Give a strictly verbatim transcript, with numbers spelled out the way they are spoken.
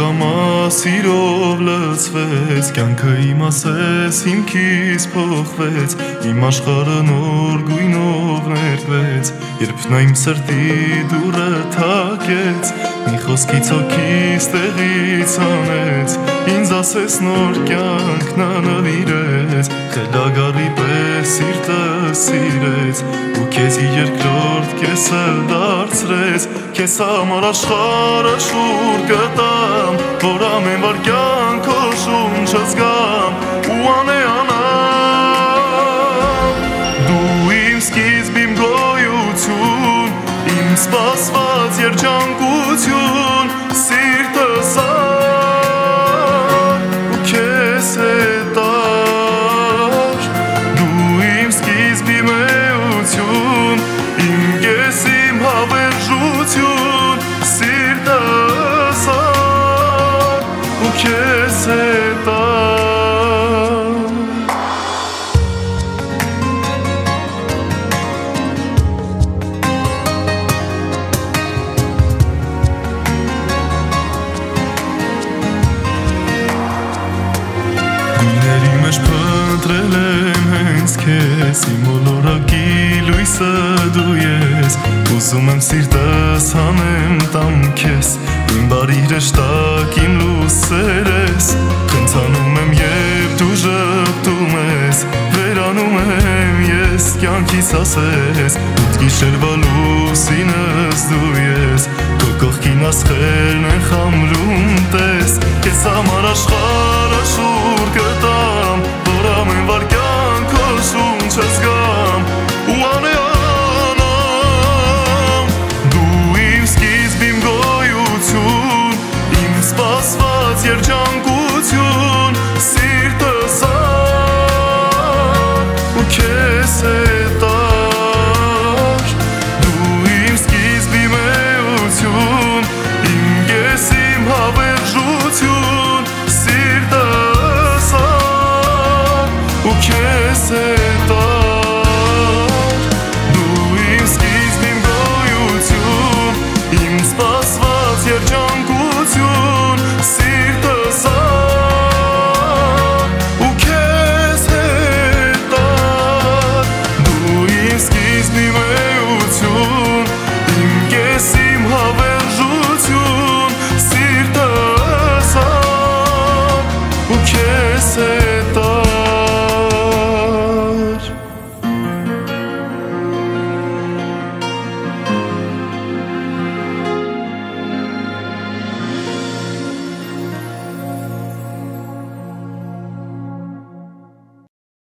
անգամա սիրով լցվեց, կյանքը իմ ասես հիմքից փոխվեց, իմ աշխարհը նոր գույնով ներվեց, երբ նա իմ սրտի դուռը թակեց, մի խոսքից հոգիս տեղից հանեց, ինձ ասես նոր կյանք նա նվիրեց, խելագարի պես սիրտը սիրեց, ու քեզի երկրորդ կեսը դարձրեց, քեզ համար աշխարհը շուռ գտամ, որ ամեն վայրկյան քո շունչը զգամ ու անեանամ, դու իմ սկիզբ, իմ գոյություն, իմ սպասված երջանկություն, սիրտս ար ու քեզ հետար, դու իմ սկիզբ, իմ էություն, իմ կես, իմ հավերժություն, սիրտս ար ու քեզ հետար։ Գույների մեջ փնտրել եմ հենց քեզ, իմ ոլորակի լույսը դու ես, ուզում եմ սիրտս հանեմ տամ քեզ, իմ բարի հրեշտակ, իմ լույսեր ես, խնդանում եմ և դու ժպտում ես, վերանում եմ ես կյանքից ասես, ութ գիշերվա լուսինս դու ես, քո կողքին աստղերն են խամրում տես, քեզ համար աշխարհը շուռ գտամ, որ ամեն վայրկյան քո շունչը զգամ ու անեանամ, դու իմ սկիզբ, իմ գոյություն, իմ սպասված երջանկություն, սիրտս ար ու քեզ հետար, դու իմ սկիզբ, իմ էություն, իմ կես, իմ հավերժություն, սիրտս ար ու քեզ հետար, դու իմ սկիզբ, իմ գոյություն, իմ սպասված երջանկություն, սիրտս ար ու քեզ հետար, դու իմ սկիզբ, իմ էություն, իմ կես, իմ հավերժություն, սիրտս ար ու քեզ հետար։